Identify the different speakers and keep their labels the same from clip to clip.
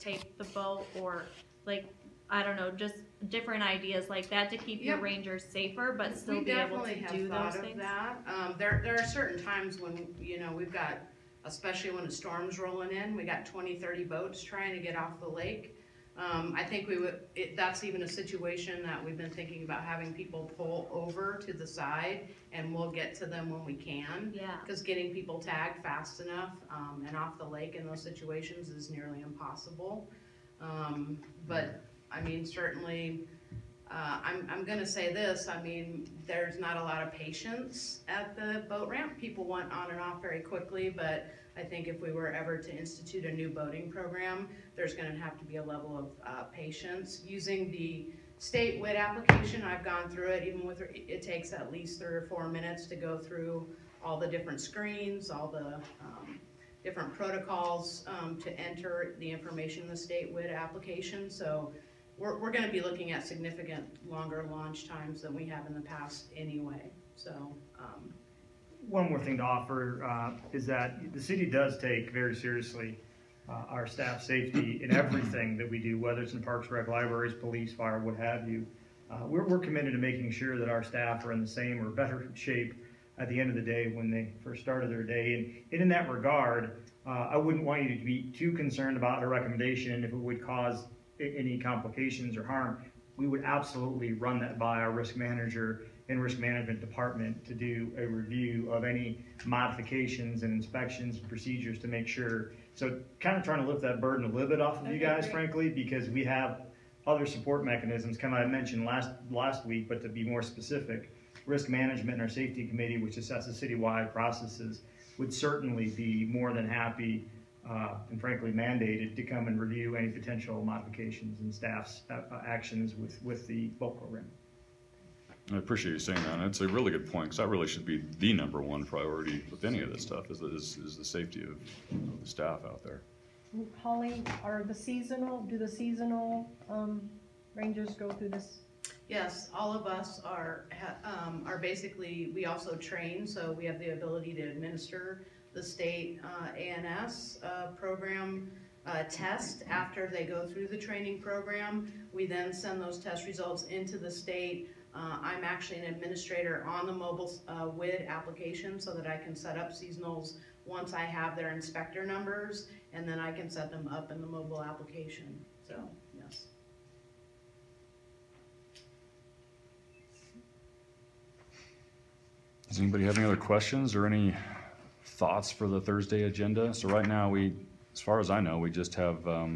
Speaker 1: tape the boat, or like, I don't know, just different ideas like that to keep your rangers safer, but still be able to do those things?
Speaker 2: There are certain times when, we've got, especially when a storm's rolling in, we got 20, 30 boats trying to get off the lake. I think that's even a situation that we've been thinking about, having people pull over to the side, and we'll get to them when we can.
Speaker 1: Yeah.
Speaker 2: Because getting people tagged fast enough and off the lake in those situations is nearly impossible. But I mean, certainly, I'm gonna say this, I mean, there's not a lot of patience at the boat ramp. People want on and off very quickly, but I think if we were ever to institute a new boating program, there's gonna have to be a level of patience. Using the state WID application, I've gone through it, even with, it takes at least 3 or 4 minutes to go through all the different screens, all the different protocols to enter the information in the state WID application. So we're going to be looking at significant longer launch times than we have in the past anyway. So
Speaker 3: one more thing to offer is that the city does take very seriously our staff safety in everything that we do, whether it's in Parks, Rec, libraries, police, fire, what have you. We're committed to making sure that our staff are in the same or better shape at the end of the day when they first started their day. And in that regard, I wouldn't want you to be too concerned about a recommendation if it would cause any complications or harm. We would absolutely run that by our risk manager and risk management department to do a review of any modifications and inspections and procedures to make sure. So kind of trying to lift that burden a little bit off of you guys, frankly, because we have other support mechanisms, kind of I mentioned last week, but to be more specific, risk management and our safety committee, which assesses citywide processes, would certainly be more than happy and frankly mandated to come and review any potential modifications in staff's actions with the boat program.
Speaker 4: I appreciate you saying that. And it's a really good point, because that really should be the number one priority with any of this stuff, is the safety of the staff out there.
Speaker 5: Holly, do the seasonal rangers go through this?
Speaker 2: Yes, all of us are basically, we also train, so we have the ability to administer the state ANS program test after they go through the training program. We then send those test results into the state. I'm actually an administrator on the mobile WID application, so that I can set up seasonals once I have their inspector numbers, and then I can set them up in the mobile application. So, yes.
Speaker 4: Does anybody have any other questions or any thoughts for the Thursday agenda? So right now, as far as I know, we just have, well,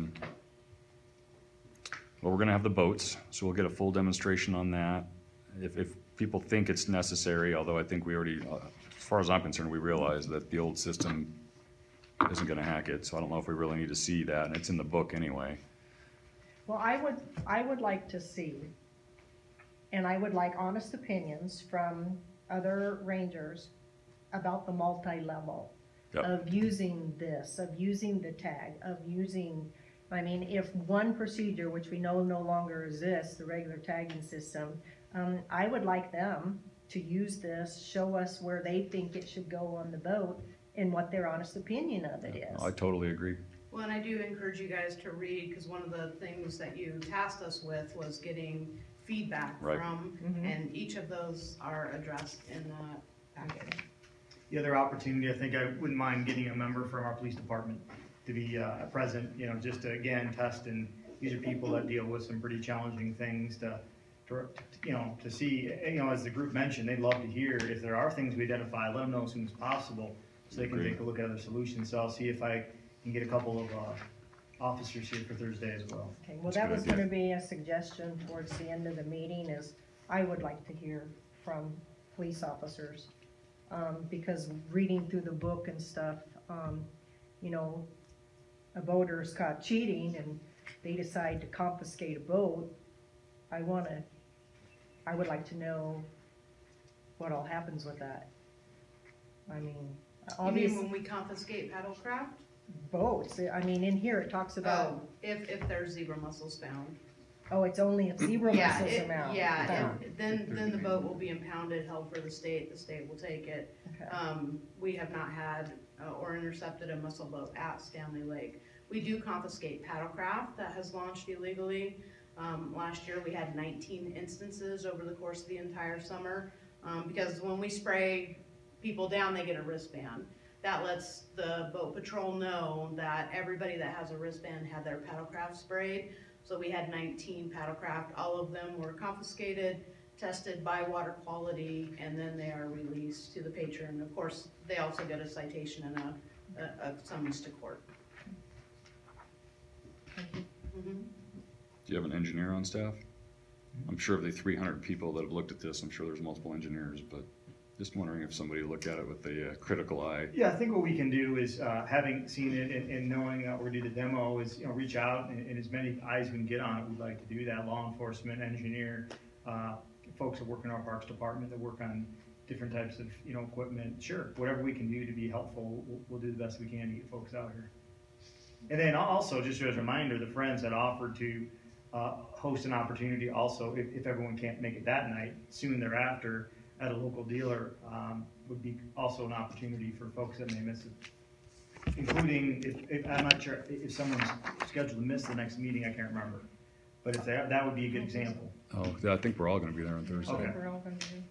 Speaker 4: we're going to have the boats, so we'll get a full demonstration on that. If people think it's necessary, although I think we already, as far as I'm concerned, we realize that the old system isn't going to hack it, so I don't know if we really need to see that, and it's in the book anyway.
Speaker 5: Well, I would like to see, and I would like honest opinions from other rangers about the multi-level of using this, of using the tag, of using, I mean, if one procedure, which we know no longer exists, the regular tagging system, I would like them to use this, show us where they think it should go on the boat, and what their honest opinion of it is.
Speaker 4: I totally agree.
Speaker 2: Well, and I do encourage you guys to read, because one of the things that you tasked us with was getting feedback from, and each of those are addressed in that package.
Speaker 3: The other opportunity, I think I wouldn't mind getting a member from our police department to be present, just to again test, and these are people that deal with some pretty challenging things to see, as the group mentioned, they'd love to hear if there are things we identify, let them know as soon as possible so they can take a look at other solutions. So I'll see if I can get a couple of officers here for Thursday as well.
Speaker 5: Okay, well, that was going to be a suggestion towards the end of the meeting, is I would like to hear from police officers, because reading through the book and stuff, a boater is caught cheating and they decide to confiscate a boat. I would like to know what all happens with that. I mean, obviously,
Speaker 2: You mean when we confiscate paddlecraft?
Speaker 5: Boats. I mean, in here it talks about.
Speaker 2: Oh, if there's zebra mussels found.
Speaker 5: Oh, it's only if zebra mussels are found.
Speaker 2: Yeah, then the boat will be impounded, held for the state will take it.
Speaker 5: Okay.
Speaker 2: We have not had or intercepted a mussel boat at Stanley Lake. We do confiscate paddlecraft that has launched illegally. Last year we had 19 instances over the course of the entire summer, because when we spray people down, they get a wristband. That lets the boat patrol know that everybody that has a wristband had their paddlecraft sprayed. So we had 19 paddlecraft. All of them were confiscated, tested by water quality, and then they are released to the patron. Of course, they also get a citation and a summons to court.
Speaker 4: Do you have an engineer on staff? I'm sure of the 300 people that have looked at this, I'm sure there's multiple engineers, but just wondering if somebody looked at it with a critical eye.
Speaker 3: Yeah, I think what we can do is, having seen it and knowing that we're gonna do the demo, is, reach out and as many eyes we can get on it, we'd like to do that. Law enforcement, engineer, folks that work in our parks department that work on different types of, equipment. Sure, whatever we can do to be helpful, we'll do the best we can to get folks out here. And then also, just as a reminder, the Friends had offered to host an opportunity also, if everyone can't make it that night, soon thereafter, at a local dealer, would be also an opportunity for folks that may miss it. Including, if I'm not sure, if someone's scheduled to miss the next meeting, I can't remember. But if that would be a good example.
Speaker 4: Oh, yeah, I think we're all gonna be there on Thursday.
Speaker 3: Okay.
Speaker 5: We're all gonna do.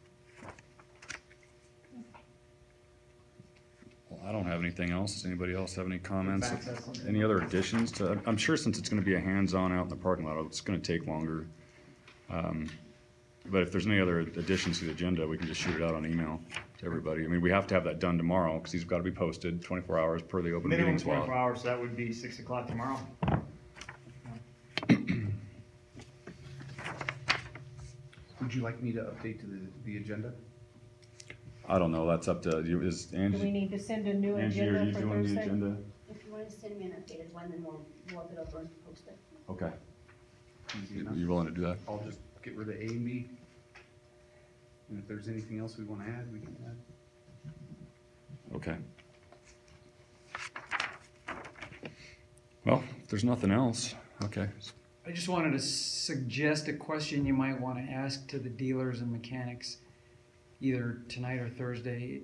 Speaker 4: Well, I don't have anything else. Does anybody else have any comments?
Speaker 3: Fax us something.
Speaker 4: Any other additions to, I'm sure since it's gonna be a hands-on out in the parking lot, it's gonna take longer. But if there's any other additions to the agenda, we can just shoot it out on email to everybody. I mean, we have to have that done tomorrow, because these have gotta be posted 24 hours per the open
Speaker 3: Minimum
Speaker 4: meetings
Speaker 3: 24
Speaker 4: law.
Speaker 3: hours, so that would be 6 o'clock tomorrow.
Speaker 6: Would you like me to update to the agenda?
Speaker 4: I don't know, that's up to you. Is
Speaker 5: Do we
Speaker 4: Angie,
Speaker 5: need to send a new
Speaker 4: Angie, are
Speaker 5: agenda
Speaker 4: you
Speaker 5: for
Speaker 4: doing the
Speaker 5: Thursday?
Speaker 4: agenda?
Speaker 7: If you want to send me an updated one, then we'll look it over and post it.
Speaker 4: Okay.
Speaker 6: Easy enough.
Speaker 4: You willing to do that?
Speaker 6: I'll just get rid of A and B. And if there's anything else we want to add, we can add.
Speaker 4: Okay. Well, if there's nothing else, okay.
Speaker 8: I just wanted to suggest a question you might want to ask to the dealers and mechanics, either tonight or Thursday,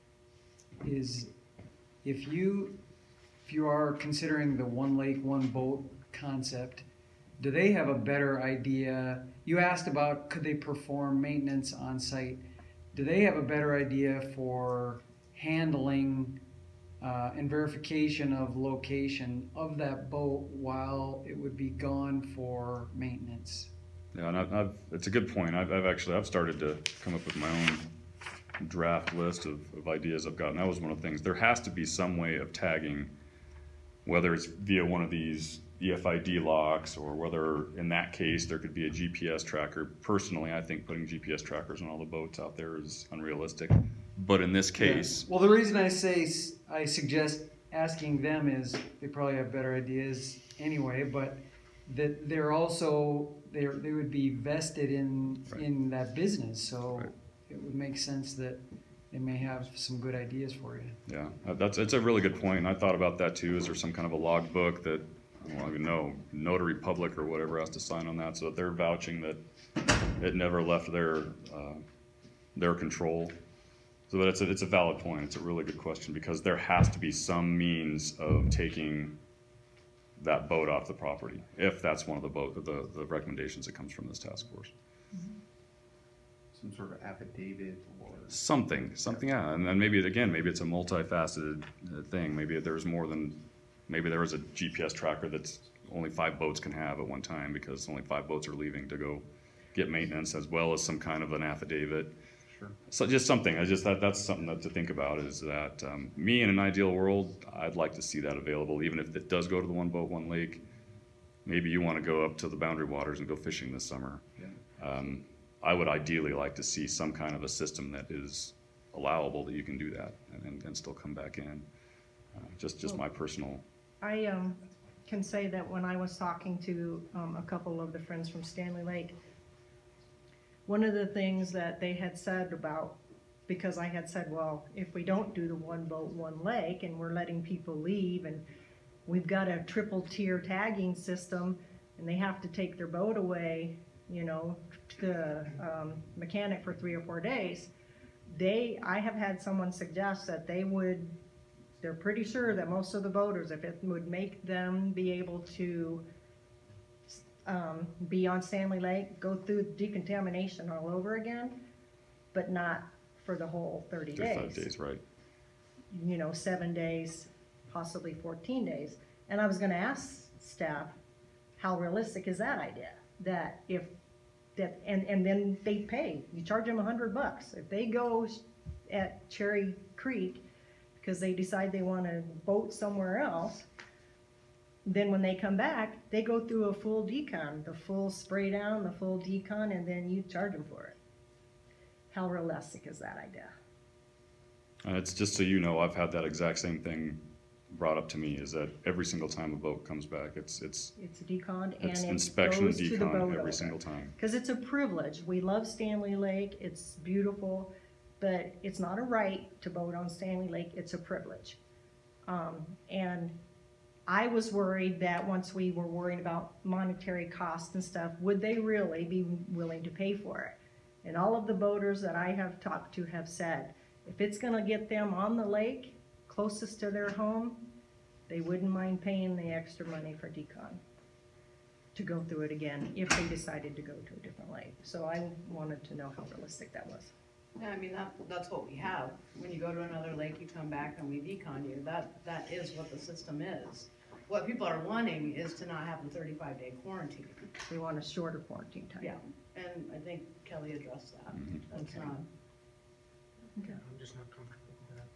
Speaker 8: is if you are considering the one lake, one boat concept, do they have a better idea? You asked about could they perform maintenance on site. Do they have a better idea for handling and verification of location of that boat while it would be gone for maintenance?
Speaker 4: Yeah, and it's a good point. I've started to come up with my own draft list of ideas I've got. And that was one of the things. There has to be some way of tagging, whether it's via one of these EFID locks or whether in that case there could be a GPS tracker. Personally, I think putting GPS trackers on all the boats out there is unrealistic. But in this case,
Speaker 8: Well, the reason I suggest asking them is they probably have better ideas anyway, but that they're also they would be vested in that business, so
Speaker 4: Right.
Speaker 8: it would make sense that they may have some good ideas for you.
Speaker 4: yeah, it's a really good point. And I thought about that too. Is there some kind of a logbook that, I don't even know, notary public or whatever has to sign on that so that they're vouching that it never left their control? So that it's a valid point. It's a really good question because there has to be some means of taking that boat off the property, if that's one of the recommendations that comes from this task force.
Speaker 6: Some sort of affidavit or.
Speaker 4: Something, yeah. And then maybe it's a multifaceted thing. Maybe there is a GPS tracker that's only 5 boats can have at one time because only 5 boats are leaving to go get maintenance, as well as some kind of an affidavit.
Speaker 6: Sure.
Speaker 4: So just something. That's something to think about. Is that me in an ideal world, I'd like to see that available, even if it does go to the one boat, one lake. Maybe you want to go up to the Boundary Waters and go fishing this summer.
Speaker 6: Yeah.
Speaker 4: I would ideally like to see some kind of a system that is allowable that you can do that and still come back in. Just my personal.
Speaker 5: I can say that when I was talking to a couple of the friends from Stanley Lake, one of the things that they had said about, because I had said, well, if we don't do the one boat, one lake, and we're letting people leave, and we've got a triple tier tagging system, and they have to take their boat away, to the mechanic for 3 or 4 days, I have had someone suggest that they would they're pretty sure that most of the boaters, if it would make them be able to be on Stanley Lake, go through decontamination all over again, but not for the whole 30
Speaker 4: 35
Speaker 5: days.
Speaker 4: days, right?
Speaker 5: 7 days, possibly 14 days. And I was gonna ask staff, how realistic is that idea? That if, and then they pay, you charge them $100. If they go at Cherry Creek, because they decide they wanna boat somewhere else, then when they come back, they go through a full decon, the full spray down, the full decon, and then you charge them for it. How realistic is that idea?
Speaker 4: And it's just so you know, I've had that exact same thing brought up to me, is that every single time a boat comes back, it's
Speaker 5: Deconned and it
Speaker 4: inspection and
Speaker 5: goes to the boat
Speaker 4: decon every
Speaker 5: owner.
Speaker 4: single time.
Speaker 5: Because it's a privilege. We love Stanley Lake. It's beautiful, but it's not a right to boat on Stanley Lake. It's a privilege. And I was worried that once we were worrying about monetary costs and stuff, would they really be willing to pay for it? And all of the boaters that I have talked to have said, if it's gonna get them on the lake, closest to their home, they wouldn't mind paying the extra money for decon to go through it again if they decided to go to a different lake. So I wanted to know how realistic that was.
Speaker 2: Yeah, I mean, that's what we have. When you go to another lake, you come back and we decon you. That is what the system is. What people are wanting is to not have the 35-day quarantine.
Speaker 5: We want a shorter quarantine time.
Speaker 2: Yeah, and I think Kelly addressed that. That's
Speaker 5: Okay.
Speaker 2: not,
Speaker 5: Okay.
Speaker 9: I'm just not comfortable with that.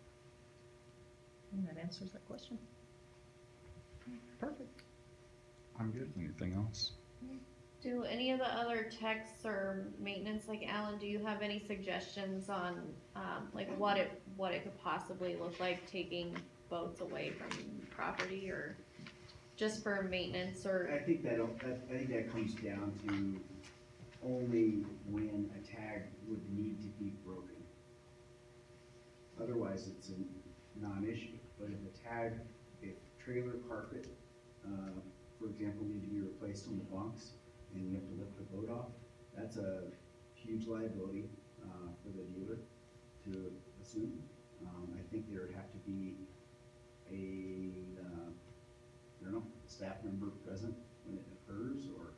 Speaker 5: And that answers that question. Perfect.
Speaker 6: I'm good.
Speaker 4: Anything else?
Speaker 1: Do any of the other techs or maintenance, like Alan, do you have any suggestions on, like what it could possibly look like taking boats away from property, or just for maintenance,
Speaker 10: I
Speaker 1: or,
Speaker 10: think that comes down to only when a tag would need to be broken. Otherwise, it's a non-issue. But if trailer carpet, for example, need to be replaced on the bunks, and you have to lift the boat off, that's a huge liability for the dealer to assume. I think there would have to be a staff member present when it occurs, or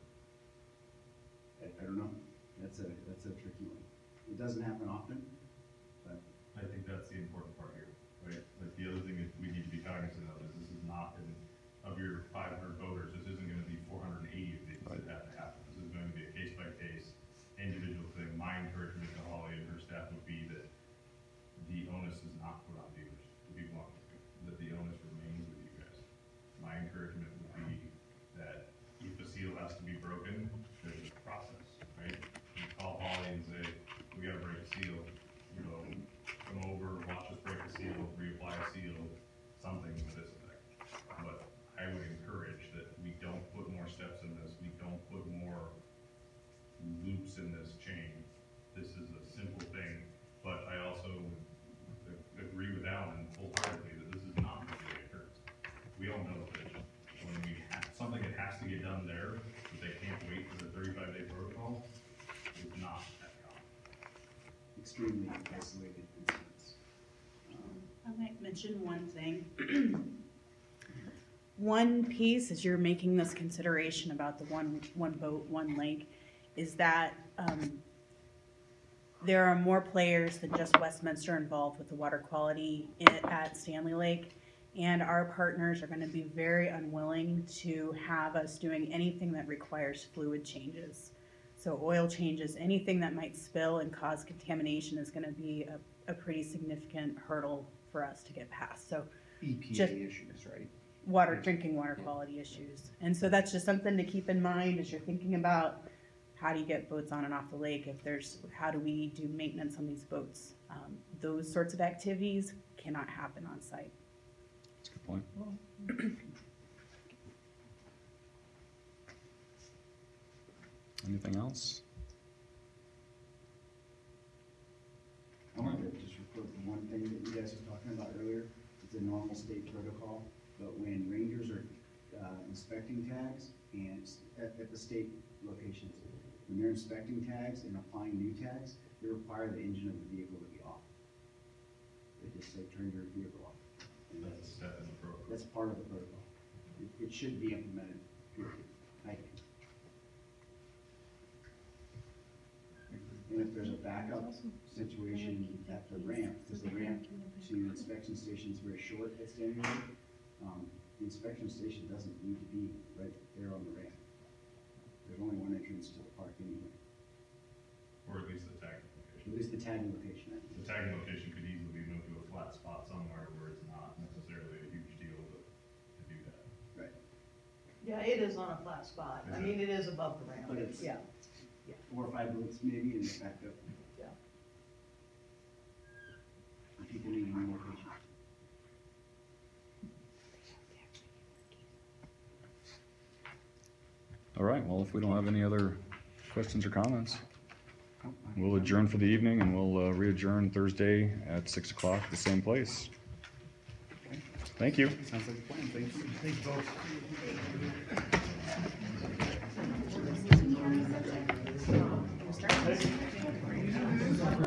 Speaker 10: I don't know. That's a tricky one. It doesn't happen often, but
Speaker 11: I think that's the important part here, right? Like, the other thing that we need to be cognizant of is this is not, of your 500 voters, this isn't gonna be 480 of these that have to happen. This is going to be a case-by-case, individual thing. My encouragement to Holly and her staff would be that the onus is not put on dealers, to be blunt, that the onus remains with you guys. My encouragement would be that if a seal has to be broken, there's a process, right? You call Holly and say, we gotta break a seal, come over, watch us break a seal, reapply a seal, something to this effect. But I would encourage that we don't put more steps in this, we don't put more loops in this chain. This is a simple thing, but I also would agree with Alan wholeheartedly that this is not going to be occurs. We all know that when we have something that has to get done there, that they can't wait for the 35-day protocol, is not that common.
Speaker 10: extremely isolated incidents.
Speaker 12: I might mention one thing. One piece, as you're making this consideration about the one boat, one lake, is that there are more players than just Westminster involved with the water quality at Stanley Lake, and our partners are going to be very unwilling to have us doing anything that requires fluid changes. So oil changes, anything that might spill and cause contamination is going to be a pretty significant hurdle for us to get past. So
Speaker 6: EPA issues, right?
Speaker 12: drinking water quality issues. And so that's just something to keep in mind as you're thinking about how do you get boats on and off the lake, how do we do maintenance on these boats? Those sorts of activities cannot happen on site.
Speaker 4: That's a good point. Anything else?
Speaker 10: I wanted to just report the one thing that you guys were talking about earlier. It's a normal state protocol, but when rangers are inspecting tags and at the state locations, when they're inspecting tags and applying new tags, they require the engine of the vehicle to be off. They just say, turn your vehicle off. And
Speaker 11: That's a step in the program.
Speaker 10: that's part of the protocol. It should be implemented, period, I think. And if there's a backup situation at the ramp, because the ramp to inspection station is very short at Standing Lake, the inspection station doesn't need to be right there on the ramp. There's only one entrance to the park anyway,
Speaker 11: Or at least the tagging
Speaker 10: at
Speaker 11: location.
Speaker 10: least the tagging location. I think.
Speaker 11: The tagging location could easily be moved to a flat spot somewhere where it's not necessarily a huge deal to do that.
Speaker 9: Yeah, it is on a flat spot. I mean, it is above the ramp.
Speaker 10: But it's-
Speaker 9: Yeah.
Speaker 10: 4 or 5 boats maybe, and it's backed up.
Speaker 9: Yeah.
Speaker 10: And people need a new location.
Speaker 4: All right, well, if we don't have any other questions or comments, we'll adjourn for the evening and we'll re-adjourn Thursday at 6 o'clock at the same place. Thank you.
Speaker 6: Sounds like a plan, thank you.
Speaker 3: Thanks, folks.